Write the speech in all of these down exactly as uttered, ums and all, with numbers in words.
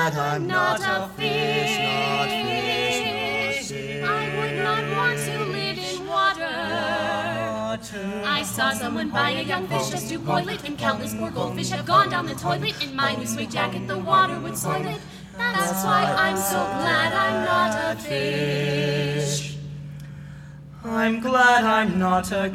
glad I'm not a fish, not fish, not fish. I would not want to live in water. I saw someone buy a young fish just to boil it, and countless poor goldfish have gone down the toilet. In my new suede jacket, the water would soil it. That's why I'm so glad I'm not a fish. I'm glad I'm not a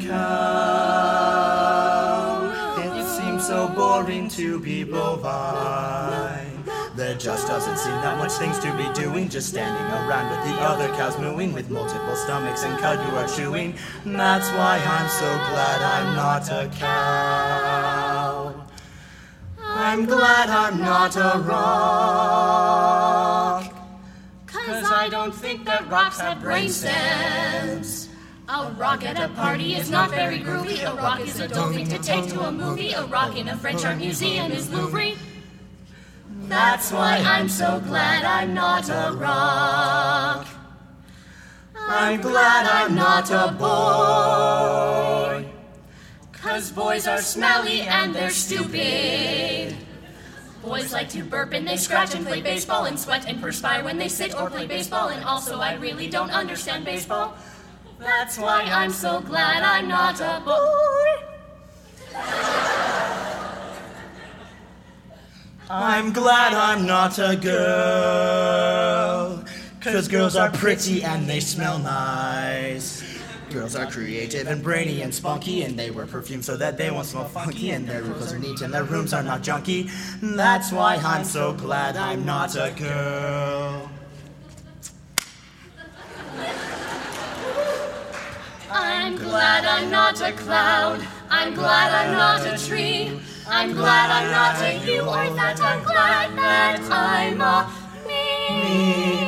cow. It seems so boring to be bovine. There just doesn't seem that much things to be doing, just standing around with the other cows mooing, with multiple stomachs and cud you are chewing. That's why I'm so glad I'm not a cow. I'm glad I'm not a rock, 'cause I don't think that rocks have brain stems. A rock at a party is not very groovy. A rock is a dull thing to take to a movie. A rock in a French art museum is Louvre. That's why I'm so glad I'm not a rock. I'm glad I'm not a boy, 'cause boys are smelly and they're stupid. Boys like to burp and they scratch and play baseball and sweat and perspire when they sit or play baseball. And also I really don't understand baseball. That's why I'm so glad I'm not a boy. I'm glad I'm not a girl, 'cause girls are pretty and they smell nice. Girls are creative and brainy and spunky, and they wear perfume so that they won't smell funky, and their clothes are neat and their rooms are not junky. That's why I'm so glad I'm not a girl. I'm glad I'm not a cloud. I'm glad I'm not a tree. I'm glad I'm not a you, or that I'm glad that I'm a me.